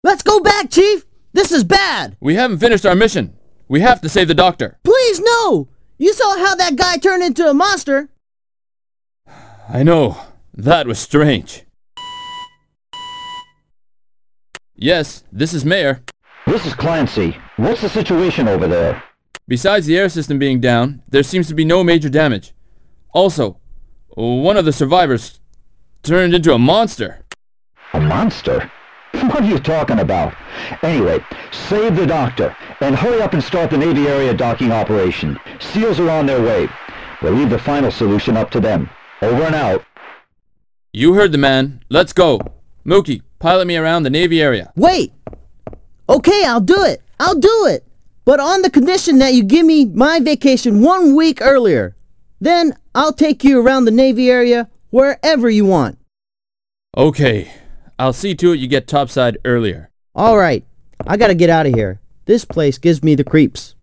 Let's go back, Chief! This is bad! We haven't finished our mission. We have to save the doctor. Please, no! You saw how that guy turned into a monster. I know. That was strange. Yes, this is Mayor. This is Clancy. What's the situation over there? Besides the air system being down, there seems to be no major damage. Also, one of the survivors turned into a monster. A monster? What are you talking about? Anyway, save the doctor, and hurry up and start the Navy area docking operation. SEALs are on their way. We'll leave the final solution up to them. Over and out. You heard the man. Let's go. Mookie, pilot me around the Navy area. Wait! Okay, I'll do it. I'll do it. But on the condition that you give me my vacation 1 week earlier. Then I'll take you around the Navy area wherever you want. Okay. I'll see to it you get topside earlier. All right. I gotta get out of here. This place gives me the creeps.